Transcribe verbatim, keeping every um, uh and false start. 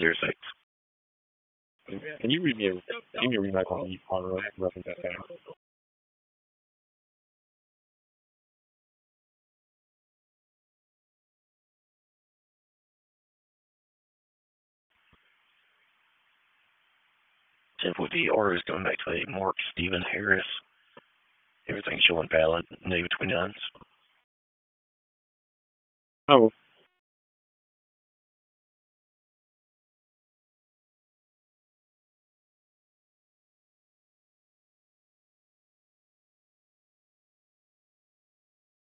zero six. Can you read me a, can you read my on the on reference that fast? ten forty R is going back to a Mark Stephen Harris. Everything's showing valid, negative twenty-nines. Oh,